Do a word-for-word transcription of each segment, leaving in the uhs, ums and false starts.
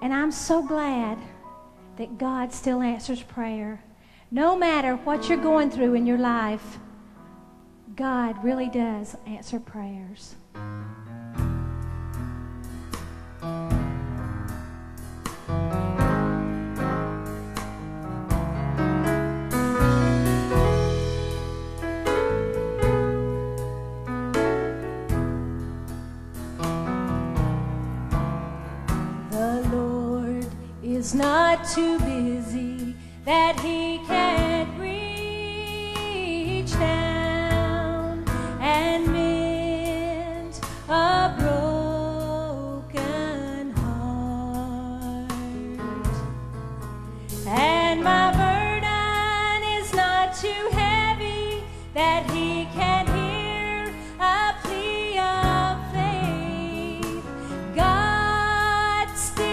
And I'm so glad that God still answers prayer. No matter what you're going through in your life, God really does answer prayers. Is not too busy that he can't reach down and mend a broken heart. And my burden is not too heavy that he can hear a plea of faith. God still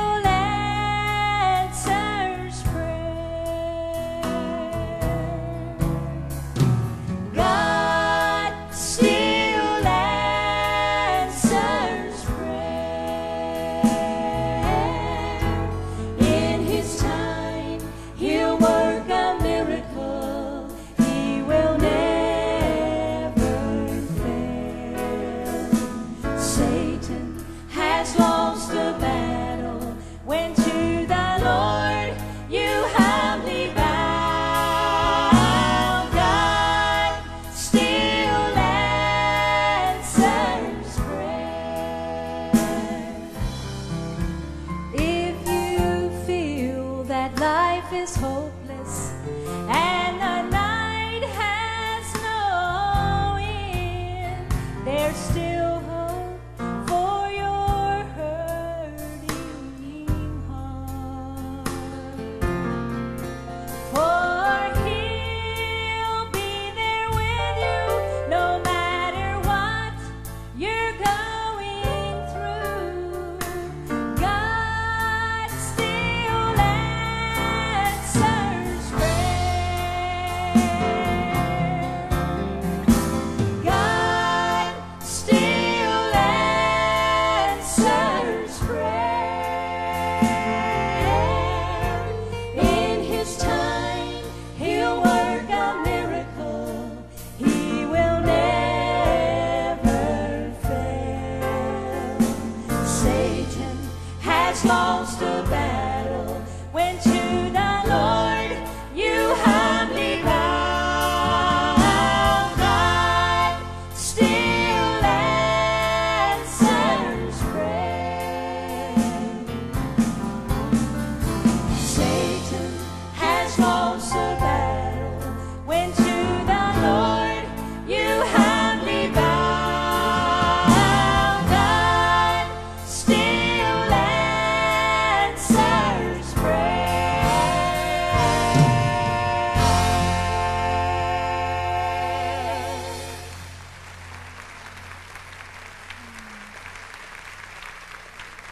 is hopeless and the night has no end, there's still hope for your hurting heart. For he'll be there with you no matter what you're going through. God still answers prayer. God still answers prayer. In his time, he'll work a miracle. He will never fail. Satan has lost a battle when